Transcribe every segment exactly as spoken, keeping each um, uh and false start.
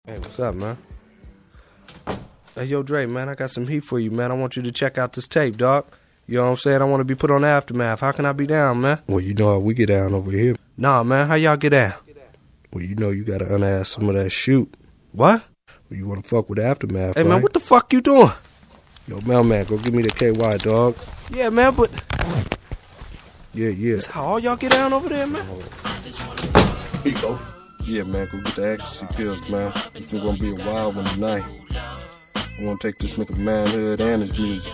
Hey, what's up, man? Hey, yo, Dre, man, I got some heat for you, man. I want you to check out this tape, dog. You know what I'm saying? I want to be put on the Aftermath. How can I be down, man? Well, you know how we get down over here. Nah, man, how y'all get down? Well, you know you got to unass some of that shoot. What? Well, you want to fuck with the Aftermath, Hey, right? Man, what the fuck you doing? Yo, mailman, go give me the K Y, dog. Yeah, man, but... Yeah, yeah. That's how all y'all get down over there, man? Here you go. Yeah, man, go get the ecstasy pills, man. It's gonna be a wild one tonight. I wanna take this nigga manhood and his music.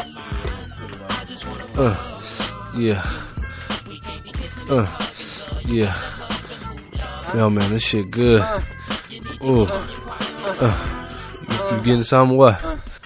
Uh, yeah. Uh, yeah. Yo, man, this shit good. Ooh. Uh, you, you getting something, what?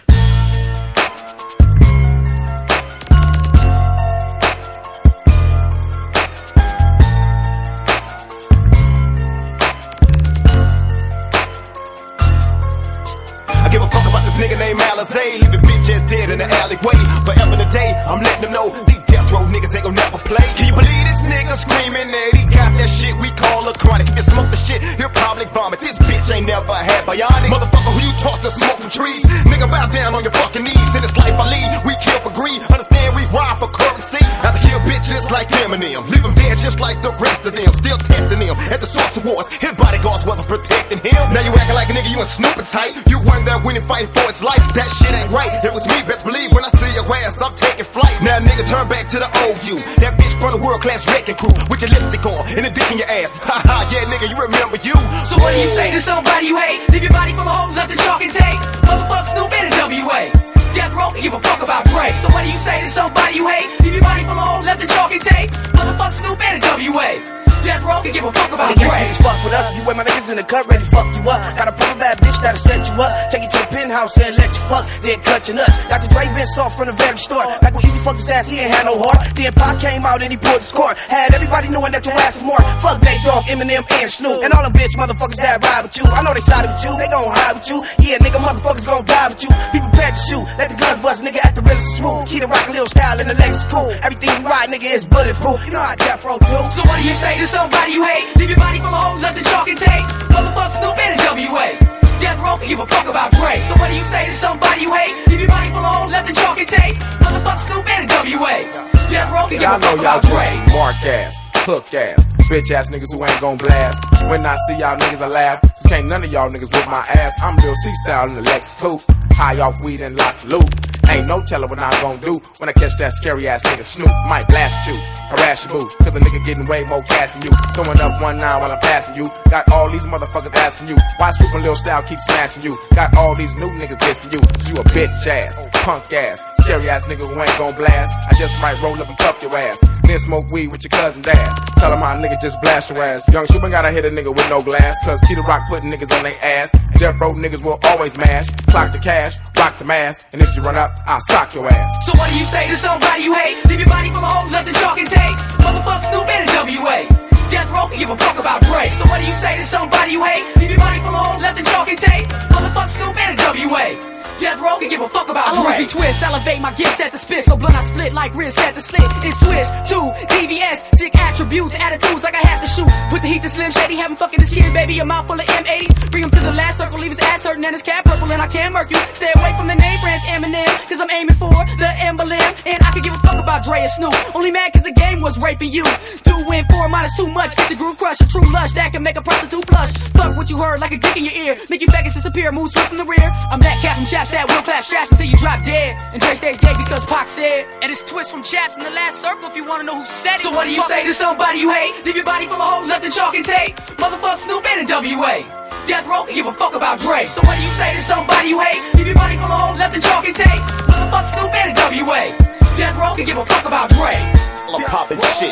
Nigga named Alizé, leave a bitch ass dead in the alleyway. Forever today, I'm letting them know these death row niggas ain't gon' never play. Can you believe this nigga screaming that he got that shit we call a chronic? If you smoke the shit, he'll probably vomit. This bitch ain't never had bionic. Motherfucker, who you talk to smoke from trees? Nigga, bow down on your fucking knees. In this life I lead, we kill for greed. Understand we ride for currency. Have to kill bitches like Eminem. Leave them dead just like the rest of them. Still testing them at the source awards. His bodyguards wasn't protecting him. Now you acting like a nigga, you and Snoop tight. You won that winning fight for his life. That shit ain't right. It was me, best believe when I see your ass, I'm taking flight. Now nigga, turn back to the old you. That bitch from the world class wrecking crew with your lipstick on and a dick in your ass. Ha ha, yeah nigga, you remember you. So what do you say to somebody you hate? Leave your body full of hoes left in chalk and tape. Motherfucker Snoop in a W A. Death Row can give a fuck about Dre. So what do you say to somebody you hate? Leave your body full of hoes left in chalk and tape. Motherfucker Snoop in a W A. Death Row can give a fuck about Dre. Niggas fuck with us, you wear my niggas in the cut, ready to fuck you up. Got a proper bad bitch that'll set you up. Take you to the penthouse and let you fuck, then cut your nuts. Doctor Dre been soft from the very start. Like when Easy fucked his ass, he ain't had no heart. Then Pac came out and he pulled his cord. Had everybody knowing that your ass is more. Fuck Nate Dogg, Eminem, and Snoop. And all them bitch motherfuckers that ride with you. I know they sided with you, they gon' hide with you. Yeah, nigga, motherfuckers gon' die with you. Be prepared to shoot, let the guns bust, nigga, act the realest smooth. Keep the rock a little style and the legs is cool. Everything you ride, nigga, is bulletproof. You know how Death Row do. So what do you say to somebody you hate? Leave your body full of hoes left in chalk and tape. Motherfucker Snoop in a W A. Death Row can give a fuck about Dre. So what do you say to somebody you hate? Leave your body full of hoes left in chalk and tape. Motherfucker Snoop in a W A. Death Row can give a fuck about Dre. Mark ass, hook ass, bitch ass niggas who ain't gon' blast. When I see y'all niggas I laugh. Cause can't none of y'all niggas whip my ass. I'm Lil C style in the Lexus coupe. High off weed and lots of loot. Ain't no telling what I'm gon' do when I catch that scary ass nigga Snoop. Might blast you, harass your boo, cause a nigga getting way more cash than you. Throwing up one nine while I'm passing you. Got all these motherfuckers asking you why Snoop and Lil Style keep smashing you. Got all these new niggas dissing you, cause you a bitch ass, punk ass, scary ass nigga who ain't gon' blast. I just might roll up and cuff your ass, then smoke weed with your cousin's ass. Tell him my nigga just blast your ass. Young Snoop ain't gotta hit a nigga with no glass, cause Key the Rock putting niggas on their ass. And Death Row niggas will always mash. Clock the cash, rock the mask, and if you run up, I'll sock your ass. So what do you say to somebody you hate? Leave your body full of hoes left in chalk and tape. Motherfucker Snoop in a W A. Death Row can give a fuck about Dre. So what do you say to somebody you hate? Leave your body full of hoes left in chalk and tape. Motherfucker Snoop in a W A. Death Row can give a fuck about Dre. I always be twist, elevate my gifts at the spit. So blunt I split like wrist at the slit. It's twist, two, D V S, sick attributes, attitudes like I have to shoot. Put the heat to Slim Shady, have him fucking his kid, baby, a mouth full of M eighties. Bring him to the last circle, leave his ass hurting and his cap purple, and I can't murk you. Stay away from the name brands Eminem, cause I'm aiming for the emblem. And I can give a fuck about Dre and Snoop. Only mad cause the game was raping you. Doing four minus too much, get your groove crush, a true lush that can make a prostitute blush. Fuck what you heard like a dick in your ear, make you faggots disappear, move swift from the rear. I'm that cat from Chaps that will clap straps until you drop dead. And Dre stays gay because Pac said. And it's Twist from Chaps in the last circle if you wanna know who said it. So what do you say to somebody you hate? Leave your body full of hoes left in chalk and tape. Motherfucker Snoop in a W A. Death Row can give a fuck about Dre. So what do you say to somebody you hate? Leave your body full of hoes left in chalk and tape. Motherfucker Snoop in a W A. Death Row can give a fuck about Dre. I'm poppin' shit.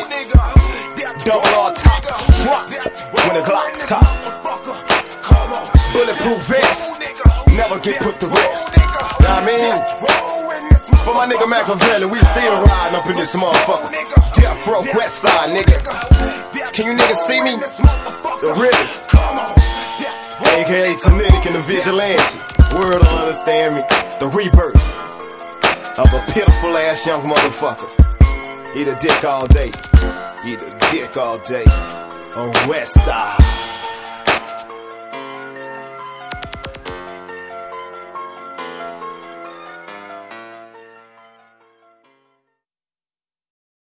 Double R tops drop when the Glocks cop. Bulletproof vest, never get put to rest. Know what I mean? For my nigga Machiavelli, we still riding up in this motherfucker. Death Row West Side, nigga. Can you niggas see me? The realest. A K A Tanitic and the Vigilante. World don't understand me. The rebirth of a pitiful ass young motherfucker. Eat a dick all day. Eat a dick all day. On West Side.